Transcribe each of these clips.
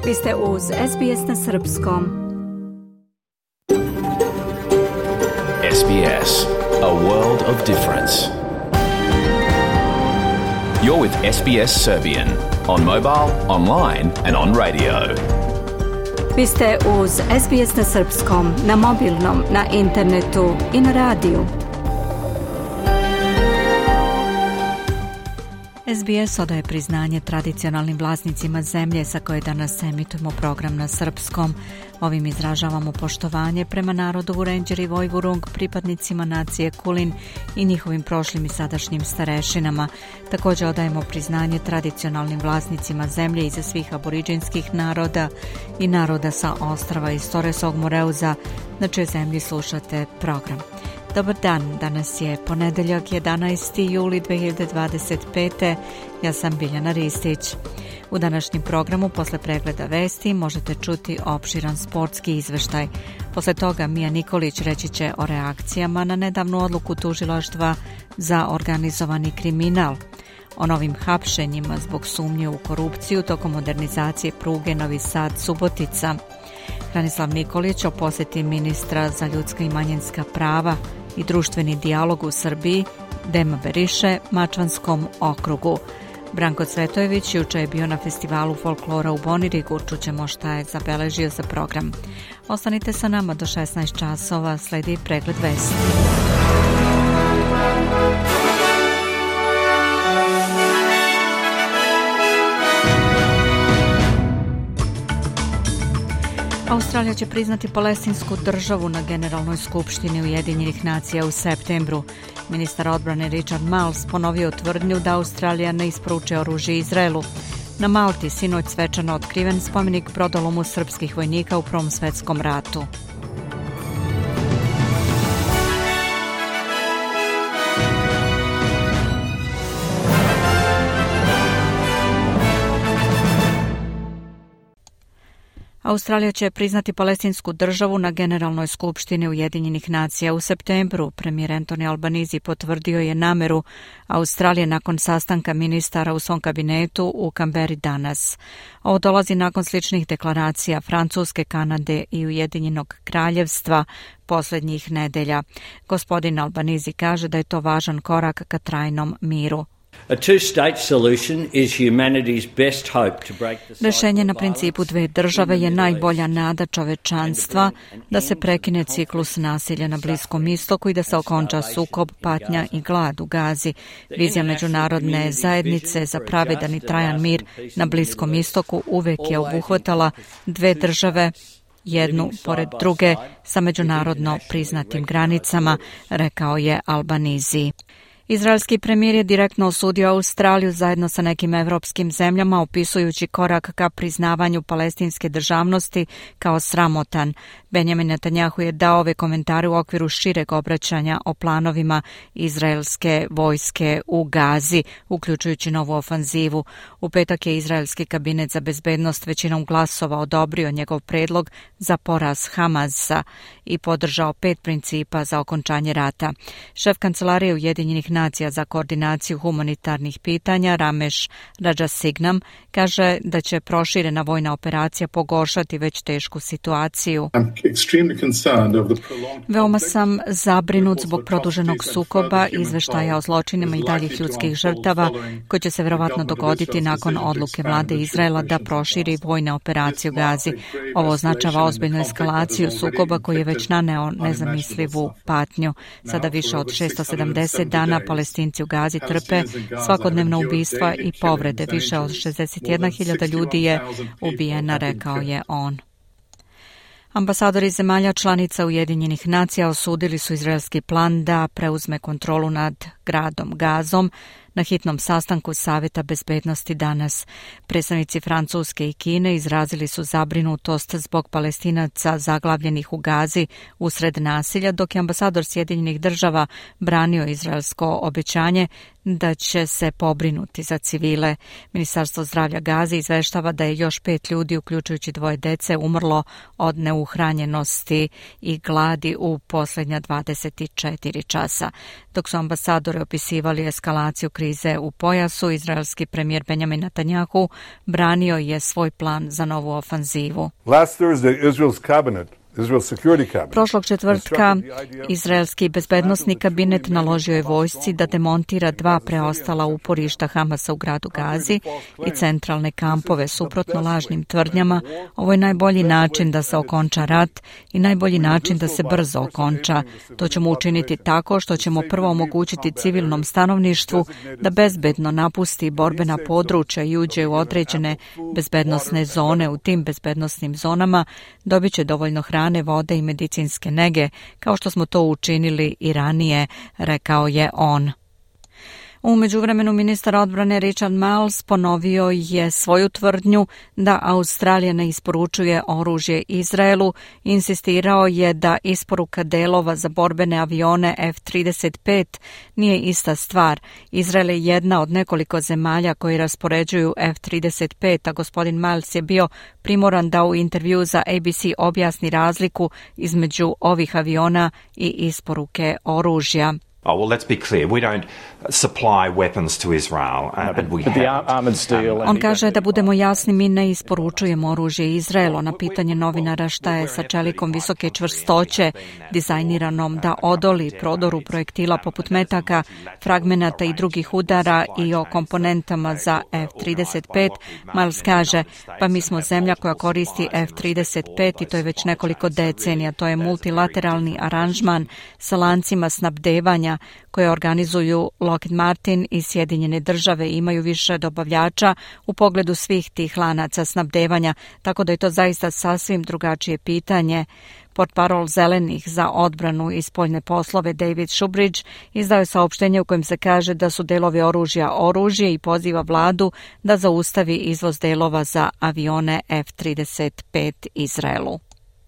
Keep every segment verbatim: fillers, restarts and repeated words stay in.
Vi ste uz S B S na srpskom. S B S, a world of difference. You're with S B S Serbian on mobile, online and on radio. Vi ste uz S B S na srpskom, na mobilnom, na internetu i na radiju. S B S odaje priznanje tradicionalnim vlasnicima zemlje sa koje danas emitujemo program na srpskom. Ovim izražavamo poštovanje prema narodu Vurenđer i Vojvurung, pripadnicima nacije Kulin i njihovim prošlim i sadašnjim starešinama. Također odajemo priznanje tradicionalnim vlasnicima zemlje iza svih aboriđinskih naroda i naroda sa ostrava iz Toresog Moreuza, na čijoj zemlji slušate program. Dobar dan, danas je ponedeljak jedanaesti juli dve hiljade dvadeset pete. Ja sam Biljana Ristić. U današnjem programu posle pregleda vesti možete čuti opširan sportski izveštaj. Posle toga Mija Nikolić reći će o reakcijama na nedavnu odluku tužilaštva za organizovani kriminal, o novim hapšenjima zbog sumnje u korupciju tokom modernizacije pruge Novi Sad-Subotica. Hranislav Nikolić o posjeti ministra za ljudska i manjinska prava i društveni dijalog u Srbiji, Dema Beriše, Mačvanskom okrugu. Branko Cvetojević juče je bio na festivalu folklora u Bonirigu, čućemo šta je zabeležio za program. Ostanite sa nama do šesnaest časova, sledi pregled vesti. Australija će priznati palestinsku državu na Generalnoj skupštini Ujedinjenih nacija u septembru. Ministar odbrane Richard Marles ponovio tvrdnju da Australija ne isporučuje oružje Izraelu. Na Malti sinoć svečano otkriven spomenik brodolomu srpskih vojnika u Prvom svetskom ratu. Australija će priznati palestinsku državu na Generalnoj skupštini Ujedinjenih nacija u septembru. Premijer Anthony Albanese potvrdio je nameru Australije nakon sastanka ministara u svom kabinetu u Kamberi danas. Ovo dolazi nakon sličnih deklaracija Francuske, Kanade i Ujedinjenog kraljevstva posljednjih nedelja. Gospodin Albanese kaže da je to važan korak ka trajnom miru. Rešenje na principu dve države je najbolja nada čovečanstva da se prekine ciklus nasilja na Bliskom istoku i da se okonča sukob, patnja i glad u Gazi. Vizija međunarodne zajednice za pravedan i trajan mir na Bliskom istoku uvek je obuhvatala dve države, jednu pored druge, sa međunarodno priznatim granicama, rekao je Albanese. Izraelski premijer je direktno osudio Australiju zajedno sa nekim evropskim zemljama, opisujući korak ka priznavanju palestinske državnosti kao sramotan. Benjamin Netanjahu je dao ove komentare u okviru šireg obraćanja o planovima izraelske vojske u Gazi, uključujući novu ofanzivu. U petak je izraelski kabinet za bezbednost većinom glasova odobrio njegov predlog za poraz Hamasa i podržao pet principa za okončanje rata. Šef kancelarije Ujedinjenih nacija za koordinaciju humanitarnih pitanja Ramesh Rajasignam kaže da će proširena vojna operacija pogoršati već tešku situaciju. Veoma sam zabrinut zbog produženog sukoba, izveštaja o zločinima i daljih ljudskih žrtava koji će se verovatno dogoditi nakon odluke vlade Izraela da proširi vojne operacije u Gazi. Ovo označava ozbiljnu eskalaciju sukoba koji je već naneo nezamislivu patnju. Sada više od šesto sedamdeset dana Palestinci u Gazi trpe svakodnevna ubistva i povrede. Više od šezdeset jedna hiljada ljudi je ubijena, rekao je on. Ambasadori zemalja članica Ujedinjenih nacija osudili su izraelski plan da preuzme kontrolu nad gradom Gazom na hitnom sastanku Saveta bezbednosti danas. Predstavnici Francuske i Kine izrazili su zabrinutost zbog Palestinaca zaglavljenih u Gazi usred nasilja, dok je ambasador Sjedinjenih država branio izraelsko obećanje da će se pobrinuti za civile. Ministarstvo zdravlja Gaze izveštava da je još pet ljudi, uključujući dvoje dece, umrlo od neuhranjenosti i gladi u posljednja dvadeset četiri časa. Dok su ambasador izvori opisivali eskalaciju krize u pojasu, izraelski premijer Benjamin Netanyahu branio je svoj plan za novu ofanzivu. Last Thursday, Israel's cabinet Prošlog četvrtka izraelski bezbednosni kabinet naložio je vojsci da demontira dva preostala uporišta Hamasa u gradu Gazi i centralne kampove. Suprotno lažnim tvrdnjama, ovo je najbolji način da se okonča rat i najbolji način da se brzo okonča. To ćemo učiniti tako što ćemo prvo omogućiti civilnom stanovništvu da bezbedno napusti borbena područja i uđe u određene bezbednosne zone. U tim bezbednosnim zonama dobit će dovoljno hrane, vode i medicinske nege, kao što smo to učinili i ranije, rekao je on. U međuvremenu ministar odbrane Richard Marles ponovio je svoju tvrdnju da Australija ne isporučuje oružje Izraelu i insistirao je da isporuka delova za borbene avione F trideset pet nije ista stvar. Izrael je jedna od nekoliko zemalja koji raspoređuju F trideset pet, a gospodin Marles je bio primoran da u intervju za A B C objasni razliku između ovih aviona i isporuke oružja. Oh, well, let's be clear. We don't supply weapons to Israel. Uh, and we have. On kaže da budemo jasni, mi ne isporučujemo oružje Izraelu. Na pitanje novinara šta je sa čelikom visoke čvrstoće, dizajniranom da odoli prodoru projektila poput metaka, fragmenata i drugih udara i o komponentama za F trideset pet, Miles kaže, pa mi smo zemlja koja koristi F trideset pet i to je već nekoliko decenija. To je multilateralni aranžman sa lancima snabdevanja koje organizuju Lockheed Martin i Sjedinjene države, imaju više dobavljača u pogledu svih tih lanaca snabdevanja, tako da je to zaista sasvim drugačije pitanje. Portparol Zelenih za odbranu i spoljne poslove David Shubridge izdao je saopštenje u kojem se kaže da su delovi oružja oružje i poziva vladu da zaustavi izvoz delova za avione F trideset pet Izraelu.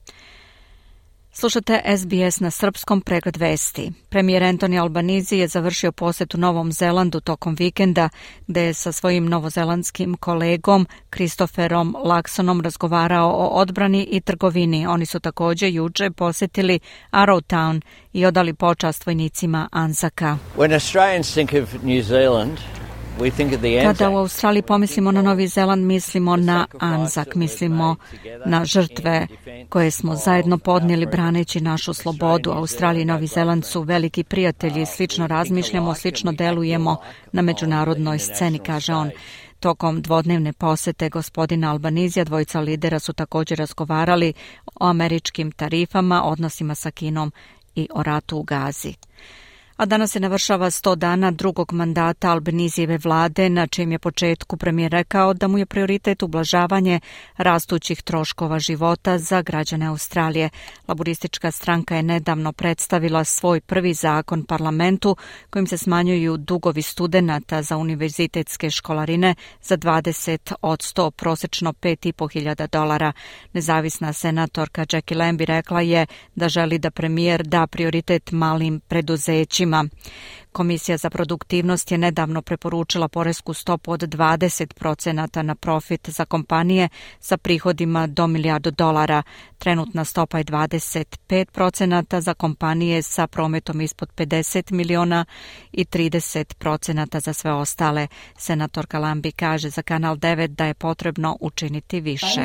Slušate S B S na srpskom, pregled vesti. Premijer Anthony Albanese je završio posjet u Novom Zelandu tokom vikenda, gde je sa svojim novozelandskim kolegom Christopherom Luxonom razgovarao o odbrani i trgovini. Oni su također juče posjetili Arrowtown i odali počast vojnicima Anzaka. When Australians think of New Zealand, kada u Australiji pomislimo na Novi Zeland, mislimo na Anzak, mislimo na žrtve koje smo zajedno podnijeli braneći našu slobodu. Australija i Novi Zeland su veliki prijatelji, slično razmišljamo, slično delujemo na međunarodnoj sceni, kaže on. Tokom dvodnevne posete gospodina Albanizija dvojica lidera su također razgovarali o američkim tarifama, odnosima sa Kinom i o ratu u Gazi. A danas se navršava sto dana drugog mandata Albanizijeve vlade, na čijem je početku premijer rekao da mu je prioritet ublažavanje rastućih troškova života za građane Australije. Laburistička stranka je nedavno predstavila svoj prvi zakon parlamentu kojim se smanjuju dugovi studenata za univerzitetske školarine za dvadeset odsto, prosečno pet i po hiljada dolara. Nezavisna senatorka Jackie Lambie rekla je da želi da premijer da prioritet malim preduzećima. Komisija za produktivnost je nedavno preporučila poresku stopu od dvadeset procenata na profit za kompanije sa prihodima do milijardu dolara. Trenutna stopa je dvadeset pet procenata za kompanije sa prometom ispod pedeset miliona i trideset procenata za sve ostale. Senatorka Lambie kaže za Kanal devet da je potrebno učiniti više.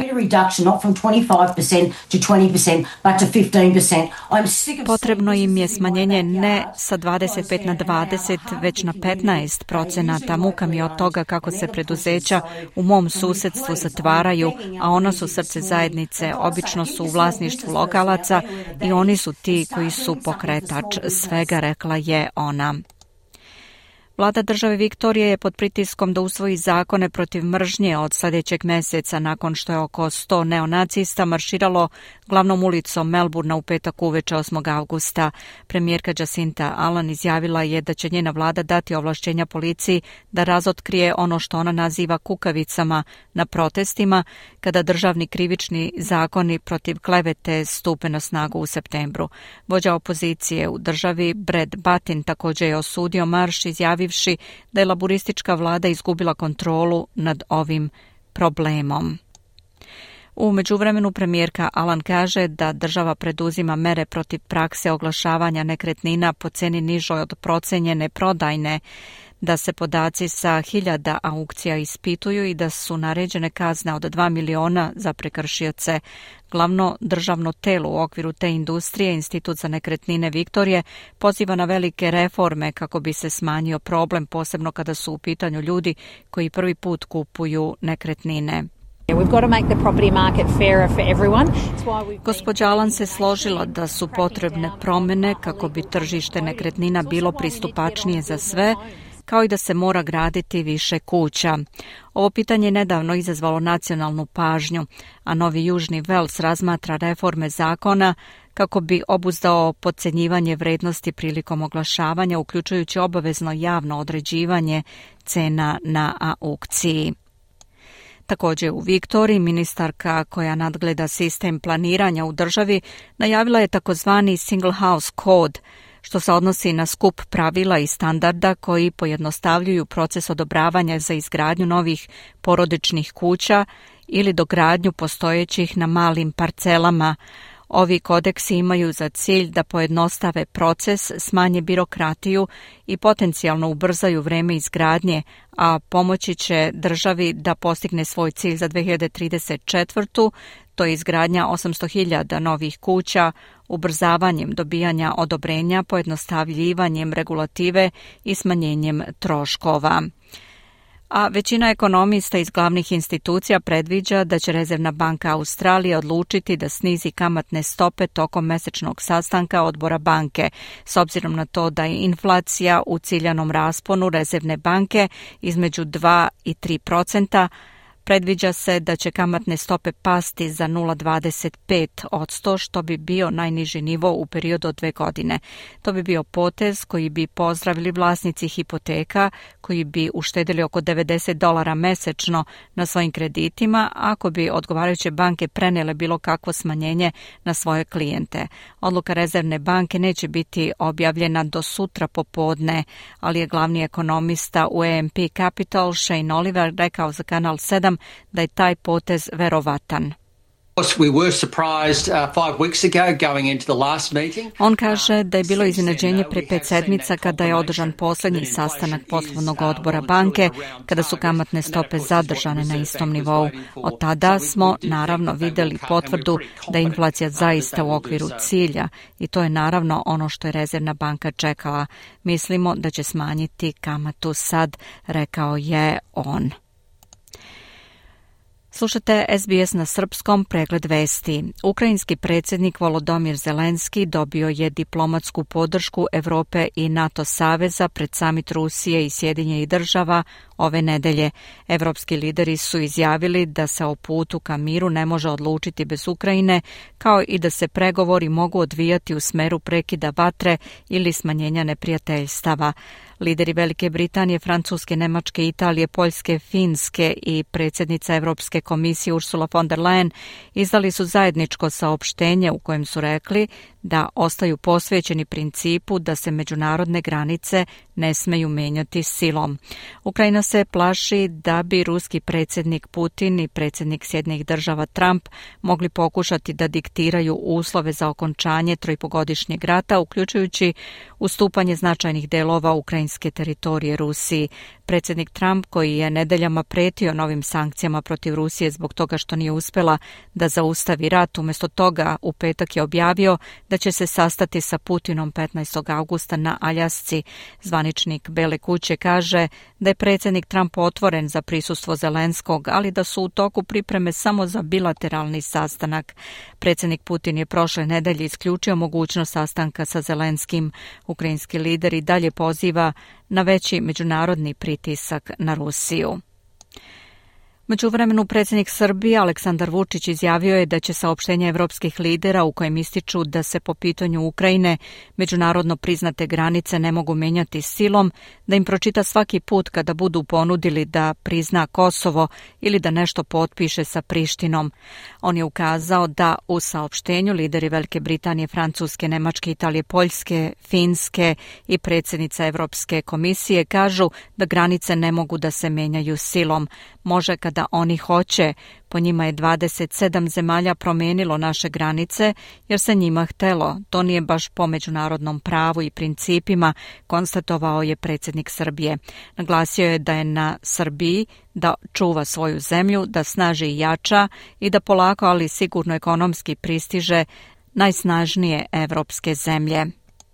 Potrebno im je smanjenje ne sa dvadeset pet na dvadeset, već na petnaest procenata. Muka mi je od toga kako se preduzeća u mom susjedstvu zatvaraju, a ona su srce zajednice, obično su u vlasništvu lokalaca i oni su ti koji su pokretač svega, rekla je ona. Vlada države Viktorije je pod pritiskom da usvoji zakone protiv mržnje od sljedećeg mjeseca nakon što je oko sto neonacista marširalo glavnom ulicom Melbourna u petak uveče osmog avgusta. Premijerka Jacinta Allan izjavila je da će njena vlada dati ovlašćenja policiji da razotkrije ono što ona naziva kukavicama na protestima kada državni krivični zakoni protiv klevete stupe na snagu u septembru. Vođa opozicije u državi Brad Buttin također je osudio marš, izjavivši da je laburistička vlada izgubila kontrolu nad ovim problemom. U međuvremenu premijerka Alan kaže da država preduzima mere protiv prakse oglašavanja nekretnina po ceni nižoj od procenjene prodajne, da se podaci sa hiljada aukcija ispituju i da su naređene kazne od dva miliona za prekršioce. Glavno državno telo u okviru te industrije, Institut za nekretnine Viktorije, poziva na velike reforme kako bi se smanjio problem, posebno kada su u pitanju ljudi koji prvi put kupuju nekretnine. Gospođa Alan se složila da su potrebne promjene kako bi tržište nekretnina bilo pristupačnije za sve, kao i da se mora graditi više kuća. Ovo pitanje je nedavno izazvalo nacionalnu pažnju, a Novi Južni Wales razmatra reforme zakona kako bi obuzdao podcjenjivanje vrednosti prilikom oglašavanja, uključujući obavezno javno određivanje cena na aukciji. Također u Viktoriji ministarka koja nadgleda sistem planiranja u državi najavila je takozvani Single House Code, što se odnosi na skup pravila i standarda koji pojednostavljuju proces odobravanja za izgradnju novih porodičnih kuća ili dogradnju postojećih na malim parcelama. Ovi kodeksi imaju za cilj da pojednostave proces, smanje birokratiju i potencijalno ubrzaju vreme izgradnje, a pomoći će državi da postigne svoj cilj za dve hiljade trideset četvrtu. To je izgradnja osamsto hiljada novih kuća, ubrzavanjem dobijanja odobrenja, pojednostavljivanjem regulative i smanjenjem troškova. A većina ekonomista iz glavnih institucija predviđa da će Rezervna banka Australije odlučiti da snizi kamatne stope tokom mesečnog sastanka odbora banke, s obzirom na to da je inflacija u ciljanom rasponu Rezervne banke između dva i tri procenta. Predviđa se da će kamatne stope pasti za nula zarez dvadeset pet posto, što bi bio najniži nivo u periodu od dve godine. To bi bio potez koji bi pozdravili vlasnici hipoteka, koji bi uštedili oko devedeset dolara mesečno na svojim kreditima, ako bi odgovarajuće banke prenele bilo kakvo smanjenje na svoje klijente. Odluka Rezervne banke neće biti objavljena do sutra popodne, ali je glavni ekonomista u A M P Capital Shane Oliver rekao za Kanal sedam da je taj potez verovatan. On kaže da je bilo iznenađenje pre pet sedmica kada je održan posljednji sastanak poslovnog odbora banke, kada su kamatne stope zadržane na istom nivou. Od tada smo naravno vidjeli potvrdu da je inflacija zaista u okviru cilja i to je naravno ono što je Rezervna banka čekala. Mislimo da će smanjiti kamatu sad, rekao je on. Slušate S B S na srpskom, pregled vesti. Ukrajinski predsjednik Volodymyr Zelenski dobio je diplomatsku podršku Europe i NATO saveza pred samit Rusije i Sjedinjenih država ove nedelje. Evropski lideri su izjavili da se o putu ka miru ne može odlučiti bez Ukrajine, kao i da se pregovori mogu odvijati u smeru prekida vatre ili smanjenja neprijateljstava. Lideri Velike Britanije, Francuske, Nemačke, Italije, Poljske, Finske i predsjednica Europske komisije Ursula von der Leyen izdali su zajedničko saopštenje u kojem su rekli da ostaju posvećeni principu da se međunarodne granice ne smeju menjati silom. Ukrajina se plaši da bi ruski predsjednik Putin i predsjednik Sjedinjenih država Trump mogli pokušati da diktiraju uslove za okončanje trojpogodišnjeg rata, uključujući ustupanje značajnih delova ukrajinske teritorije Rusiji. Predsjednik Trump, koji je nedeljama pretio novim sankcijama protiv Rusije zbog toga što nije uspela da zaustavi rat, umjesto toga u petak je objavio da će se sastati sa Putinom petnaestog avgusta na Aljasci. Zvaničnik Bele kuće kaže da je predsjednik Trump otvoren za prisustvo Zelenskog, ali da su u toku pripreme samo za bilateralni sastanak. Predsjednik Putin je prošle nedelje isključio mogućnost sastanka sa Zelenskim. Ukrajinski lider i dalje poziva na veći međunarodni pritisak na Rusiju. Međuvremenu predsjednik Srbije Aleksandar Vučić izjavio je da će saopštenje evropskih lidera u kojem ističu da se po pitanju Ukrajine međunarodno priznate granice ne mogu menjati silom, da im pročita svaki put kada budu ponudili da prizna Kosovo ili da nešto potpiše sa Prištinom. On je ukazao da u saopštenju lideri Velike Britanije, Francuske, Nemačke, Italije, Poljske, Finske i predsjednica Evropske komisije kažu da granice ne mogu da se menjaju silom. Može kad da oni hoće. Po njima je dvadeset sedam zemalja promenilo naše granice jer se njima htelo. To nije baš po međunarodnom pravu i principima, konstatovao je predsjednik Srbije. Naglasio je da je na Srbiji da čuva svoju zemlju, da snaži i jača i da polako, ali sigurno ekonomski pristiže najsnažnije evropske zemlje.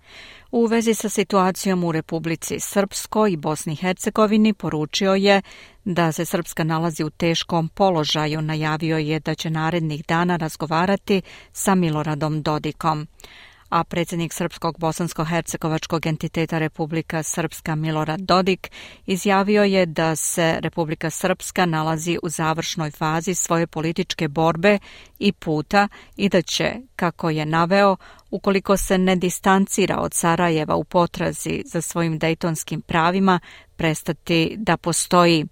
U vezi sa situacijom u Republici Srpskoj i Bosni i Hercegovini poručio je da se Srpska nalazi u teškom položaju. Najavio je da će narednih dana razgovarati sa Miloradom Dodikom. A predsjednik Srpskog bosansko-hercegovačkog entiteta Republika Srpska Milorad Dodik izjavio je da se Republika Srpska nalazi u završnoj fazi svoje političke borbe i puta i da će, kako je naveo, ukoliko se ne distancira od Sarajeva u potrazi za svojim dejtonskim pravima, prestati da postoji.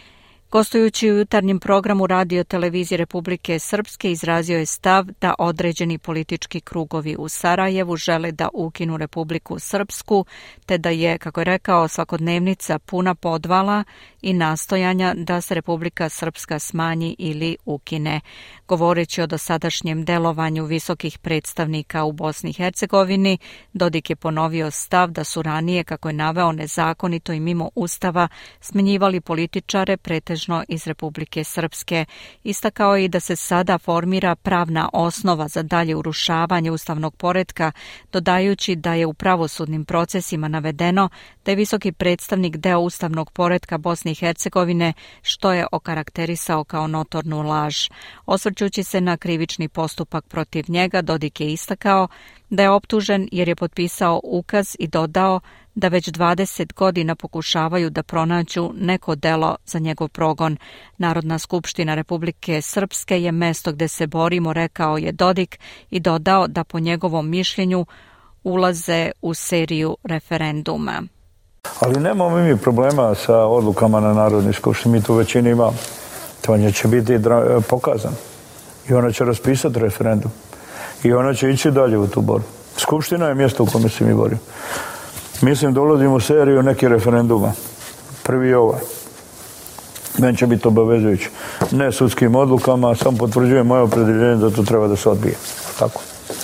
Gostujući u jutarnjem programu radio televizije Republike Srpske izrazio je stav da određeni politički krugovi u Sarajevu žele da ukinu Republiku Srpsku, te da je, kako je rekao, svakodnevnica puna podvala i nastojanja da se Republika Srpska smanji ili ukine. Govoreći o dosadašnjem delovanju visokih predstavnika u Bosni i Hercegovini, Dodik je ponovio stav da su ranije, kako je naveo, nezakonito i mimo Ustava smenjivali političare pretežno iz Republike Srpske. Istakao je i da se sada formira pravna osnova za dalje urušavanje ustavnog poretka, dodajući da je u pravosudnim procesima navedeno da je visoki predstavnik deo ustavnog poretka Bosne i Hercegovine, što je okarakterisao kao notornu laž. Osvrćući se na krivični postupak protiv njega, Dodik je istakao da je optužen jer je potpisao ukaz i dodao da već dvadeset godina pokušavaju da pronađu neko delo za njegov progon. Narodna skupština Republike Srpske je mesto gde se borimo, rekao je Dodik i dodao da po njegovom mišljenju ulaze u seriju referenduma. Ali nemamo mi problema sa odlukama na Narodnoj skupštini, mi tu većini imamo. To će biti pokazano. I ona će raspisati referendum. I ona će ići dalje u tu borbu. Skupština je mjesto u kome se mi borimo. Mislim da ulazimo u seriju nekih referenduma. Prvi je ovaj. Meni će biti obavezujući. Ne sudskim odlukama, sam potvrđujem moje opredjeljenje da to treba da se odbije. Tako.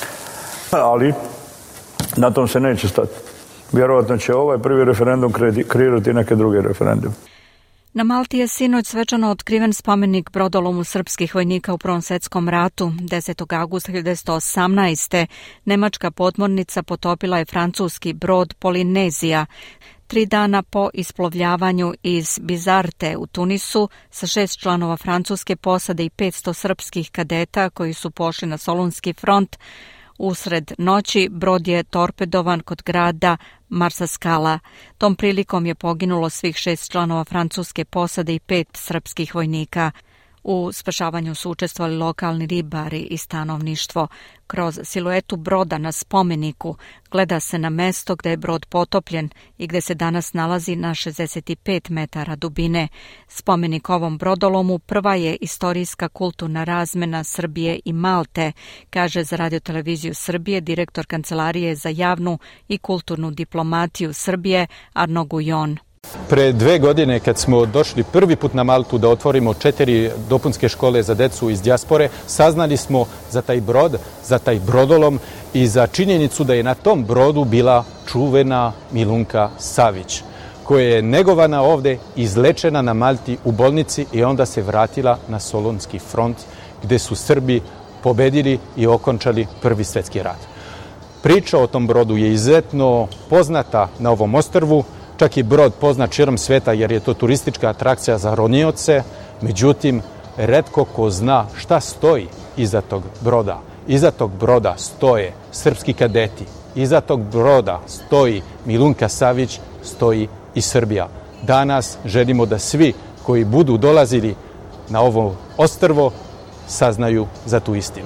Ali na tom se neće stati. Vjerovatno će ovaj prvi referendum kreirati neke druge referendume. Na Malti je sinoć svečano otkriven spomenik brodolomu srpskih vojnika u Prvom svjetskom ratu. desetog avgusta hiljadu devetsto osamnaeste. nemačka podmornica potopila je francuski brod Polinezija. Tri dana po isplovljavanju iz Bizarte u Tunisu sa šest članova francuske posade i petsto srpskih kadeta koji su pošli na Solunski front, usred noći brod je torpedovan kod grada Marsaskala. Tom prilikom je poginulo svih šest članova francuske posade i pet srpskih vojnika. U spašavanju su učestvovali lokalni ribari i stanovništvo. Kroz siluetu broda na spomeniku gleda se na mesto gde je brod potopljen i gde se danas nalazi na šezdeset pet metara dubine. Spomenik ovom brodolomu prva je istorijska kulturna razmena Srbije i Malte, kaže za radioteleviziju Srbije direktor Kancelarije za javnu i kulturnu diplomatiju Srbije Arno Gujon. Pre dve godine kad smo došli prvi put na Maltu da otvorimo četiri dopunske škole za decu iz dijaspore, saznali smo za taj brod, za taj brodolom i za činjenicu da je na tom brodu bila čuvena Milunka Savić, koja je negovana ovde, izlečena na Malti u bolnici i onda se vratila na Solunski front gde su Srbi pobedili i okončali Prvi svjetski rat. Priča o tom brodu je izuzetno poznata na ovom ostrvu. Čak i brod poznat širom sveta jer je to turistička atrakcija za ronioce, međutim, retko ko zna šta stoji iza tog broda. Iza tog broda stoje srpski kadeti, iza tog broda stoji Milunka Savić, stoji i Srbija. Danas želimo da svi koji budu dolazili na ovo ostrvo saznaju za tu istinu.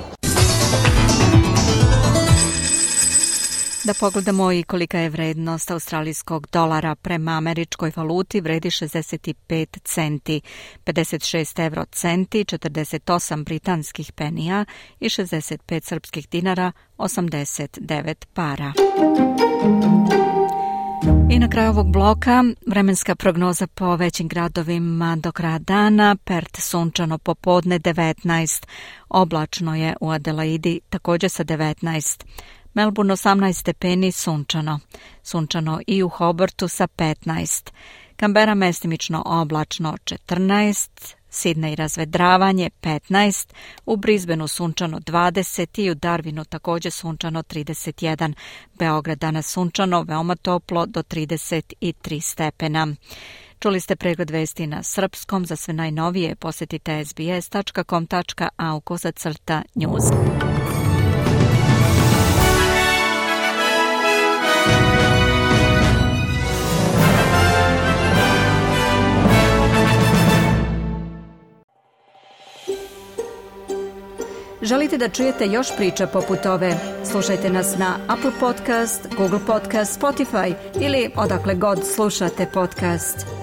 Da pogledamo i kolika je vrednost australijskog dolara. Prema američkoj valuti vredi šezdeset pet centi, pedeset šest evro centi, četrdeset osam britanskih penija i šezdeset pet srpskih dinara, osamdeset devet para. I na kraju ovog bloka vremenska prognoza po većim gradovima do kraja dana. Perth sunčano popodne devetnaest, oblačno je u Adelaidi također sa devetnaest. Melbourne osamnaest stepeni sunčano. Sunčano i u Hobartu sa petnaest. Canberra mestimično oblačno četrnaest. Sydney razvedravanje petnaest, u Brisbaneu sunčano dvadeset i u Darwinu također sunčano trideset jedan. Beograd danas sunčano, veoma toplo do trideset tri stepena. Čuli ste pregled vesti na srpskom. Za sve najnovije posjetite s b s tačka com tačka a u kosacrta news. Želite da čujete još priča poput ove? Slušajte nas na Apple Podcast, Google Podcast, Spotify ili odakle god slušate podcast.